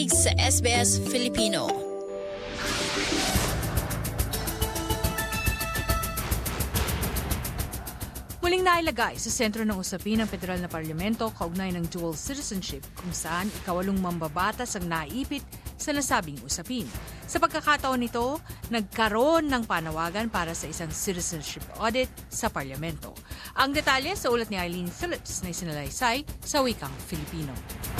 pakikinig sa SBS Filipino. Muling nailagay sa sentro ng usapin ng Federal na Parlamento kaugnay ng dual citizenship kung saan ikawalong mambabatas ang naipit sa nasabing usapin. Sa pagkakataon nito, nagkaroon ng panawagan para sa isang citizenship audit sa Parlamento. Ang detalye sa ulat ni Eileen Phillips na isinalaysay sa wikang Filipino.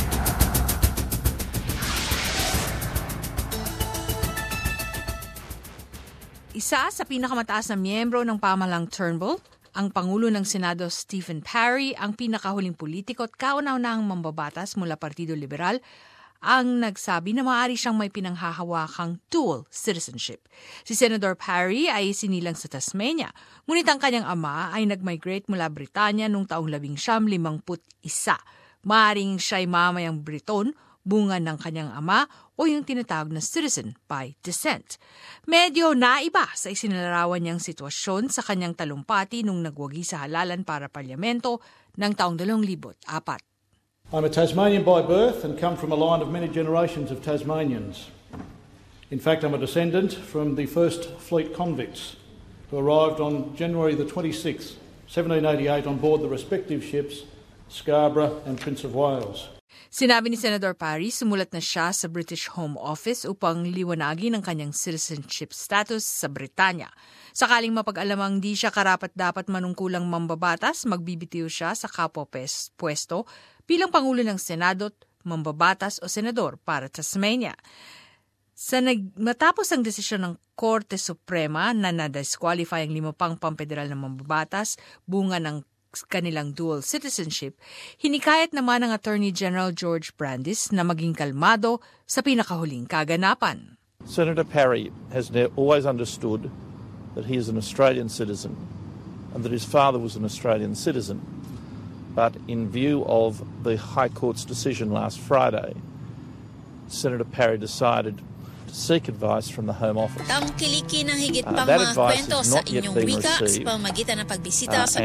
Isa sa pinakamataas na miyembro ng pamahalang Turnbull, ang Pangulo ng Senado Stephen Parry, ang pinakahuling politiko at kauna-unahang mambabatas mula Partido Liberal, ang nagsabi na maaari siyang may pinanghahawakang dual citizenship. Si Senator Parry ay sinilang sa Tasmania, ngunit ang kanyang ama ay nag-migrate mula Britanya noong taong 1951. Maaaring siya'y mamayang Briton, bunga ng kanyang ama o yung tinatawag na citizen by descent. Medyo naiba sa isinalarawan niyang sitwasyon sa kanyang talumpati nung nagwagi sa halalan para parlamento ng taong 2004. I'm a Tasmanian by birth and come from a line of many generations of Tasmanians. In fact, I'm a descendant from the first fleet convicts who arrived on January the 26th, 1788 on board the respective ships Scarborough and Prince of Wales. Sinabi ni Senator Parry, sumulat na siya sa British Home Office upang liwanagin ang kanyang citizenship status sa Britanya. Sakaling mapag-alamang di siya karapat-dapat manungkulang mambabatas, magbibitiw siya sa kapwa pwesto bilang Pangulo ng Senado, mambabatas o senador para Tasmania. Matapos ang desisyon ng Korte Suprema na na-disqualify ang 5 pang pampederal na mambabatas, bunga ng kanilang dual citizenship, hinikayat naman ng Attorney General George Brandis na maging kalmado sa pinakahuling kaganapan. Senator Parry has always understood that he is an Australian citizen and that his father was an Australian citizen. But in view of the High Court's decision last Friday, Senator Parry decided to seek advice from the Home Office. Tangkilikin ng higit pang mga kwento sa inyong wika sa pamagitan ng pagbisita sa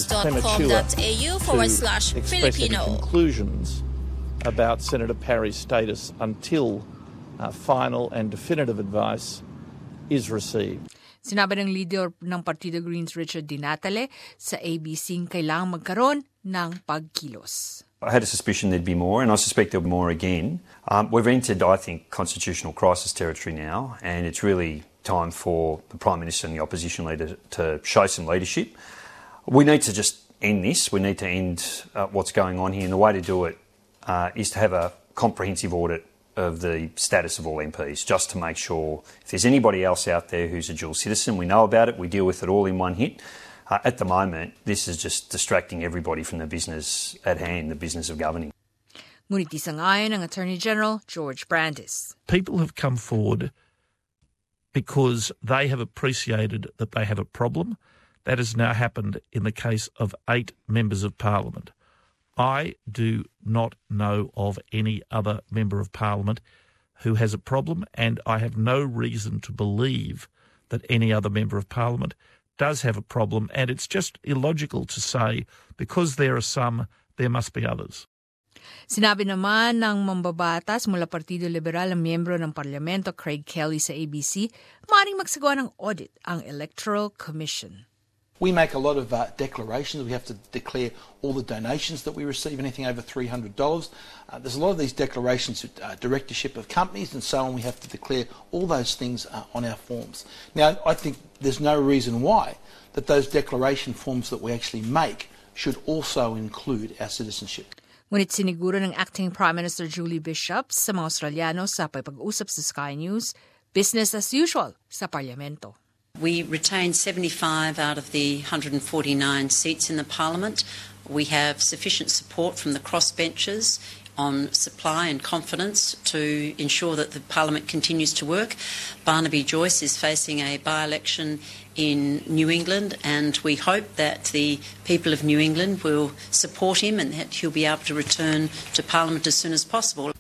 sbs.com.au/Filipino. Conclusions about Senator Parry's status until final and definitive advice is received. Sinabi ng leader ng Partido Greens Richard Di Natale sa ABC kailangang magkaroon ng pagkilos. I had a suspicion there'd be more, and I suspect there'll be more again. We've entered, I think, constitutional crisis territory now, and it's really time for the Prime Minister and the opposition leader to show some leadership. We need to just end this. We need to end what's going on here, and the way to do it is to have a comprehensive audit of the status of all MPs, just to make sure if there's anybody else out there who's a dual citizen, we know about it, we deal with it all in one hit. At the moment, this is just distracting everybody from the business at hand, the business of governing. Ngunit isangayon ng Attorney General George Brandis. People have come forward because they have appreciated that they have a problem. That has now happened in the case of 8 members of Parliament. I do not know of any other member of Parliament who has a problem, and I have no reason to believe that any other member of Parliament does have a problem, and it's just illogical to say because there are some, there must be others. Sinabi naman ng mambabatas mula Partido Liberal ang miyembro ng Parlamento Craig Kelly sa ABC, maaaring magsagawa ng audit ang Electoral Commission. We make a lot of declarations. We have to declare all the donations that we receive, anything over $300. There's a lot of these declarations, directorship of companies and so on. We have to declare all those things on our forms. Now, I think there's no reason why that those declaration forms that we actually make should also include our citizenship. Ngunit siniguro ng Acting Prime Minister Julie Bishop sa mga Australiano sa pag-usap sa Sky News, business as usual sa Parlamento. We retained 75 out of the 149 seats in the Parliament. We have sufficient support from the crossbenchers on supply and confidence to ensure that the Parliament continues to work. Barnaby Joyce is facing a by-election in New England, and we hope that the people of New England will support him and that he'll be able to return to Parliament as soon as possible.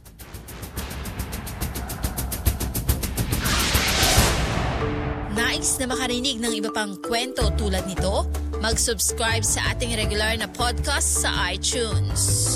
Nais na makarinig ng iba pang kwento tulad nito? Mag-subscribe sa ating regular na podcast sa iTunes.